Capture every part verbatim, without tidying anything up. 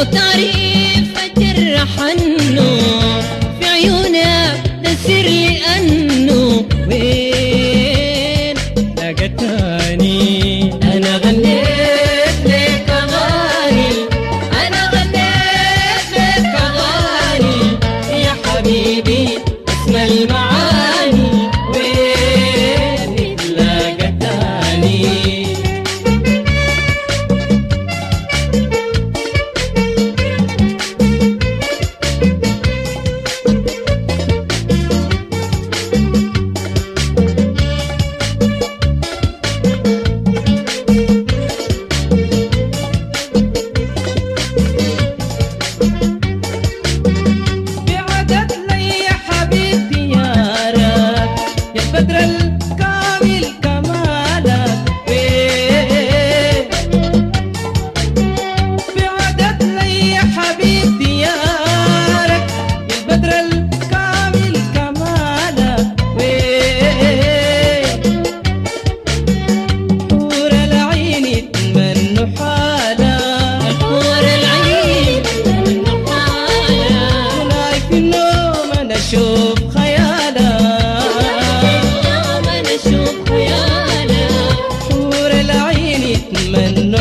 تعريف أجرح النور في عيونك ده سر لأنه وين لقيتني أنا غنيت لك أغاني أنا غنيت لك أغاني يا حبيبي اسمع المعاني وين لقيتني بدر الكامل كمالك وين بعدت لي يا حبيب ديارك يا بدر الكامل كمالك وين حور العين يتمنوا حالك حور العين يتمنوا حالك ولاي في النوم انا اشوف خيالك من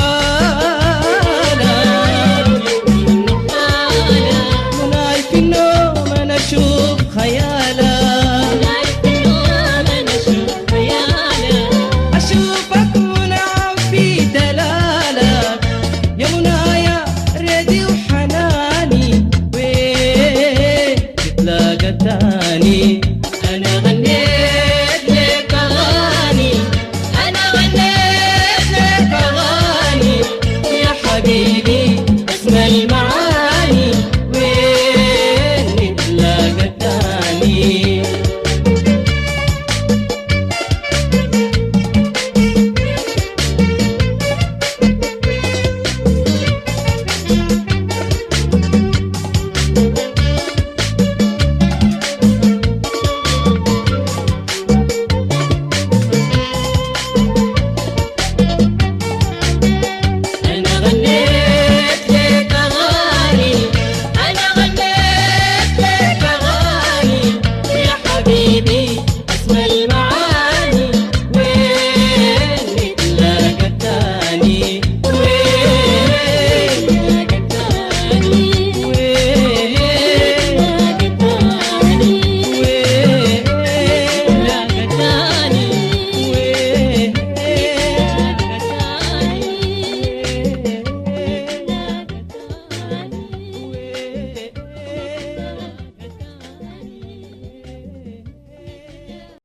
حالك مناي في النوم أنا أشوف خيالك أشوفك منعم في دلالك يا منايا ريدي وحناني وين تتلاقى تاني أنا غنيت لك أغاني أنا غنيت حبيبي